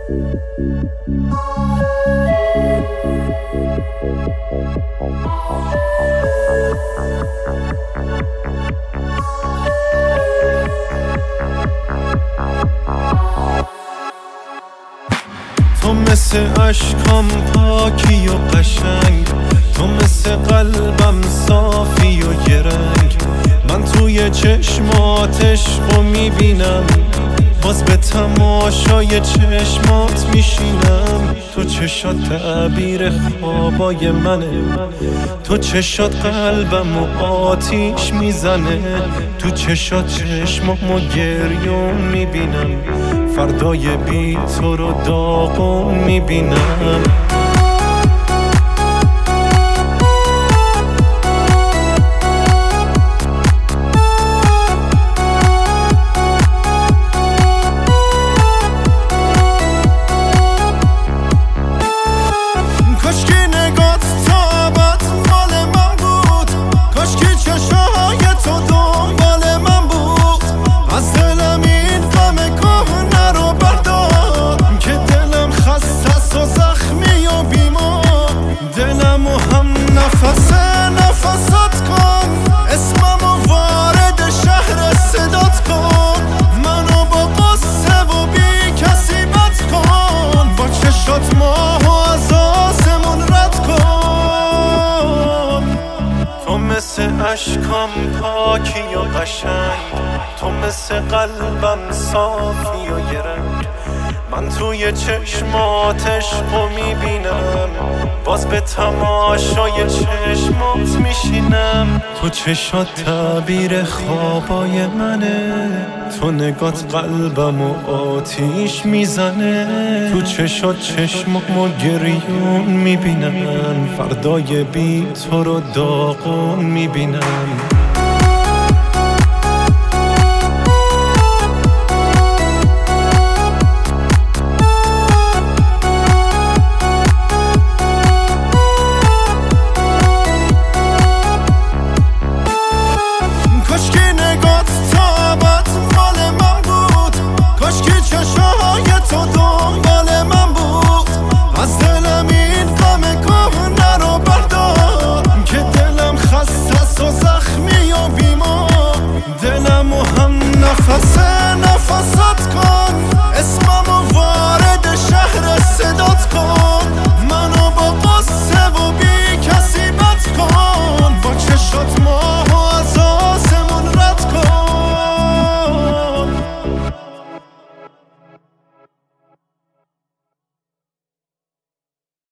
تو مثل اشکام پاکی و قشنگ، تو مثل قلبم صافی و گرنگ. من توی چشماتش رو میبینم، باز به تماشای چشمات میشینم. تو چشات تعبیر خوابای منه، تو چشات قلبم و آتیش میزنه. تو چشات چشمامو گریون میبینم، فردای بی تو رو داغون میبینم. نفست کن اسممو وارد شهر صدات کن، منو با قصه و بی کسی بد کن. با چشات ماهو از آسمون رد کن. تو مثل اشکام پاکی و قشنگ، تو مثل قلبم صافی و گرنگ. من توی چشماتش رو میبینم، باز به تماشای چشمات میشینم. تو چشات تعبیر خوابای منه، تو نگات قلبم و آتیش میزنه. تو چشات چشمامو گریون میبینم، فردای بی تو رو داغون میبینم.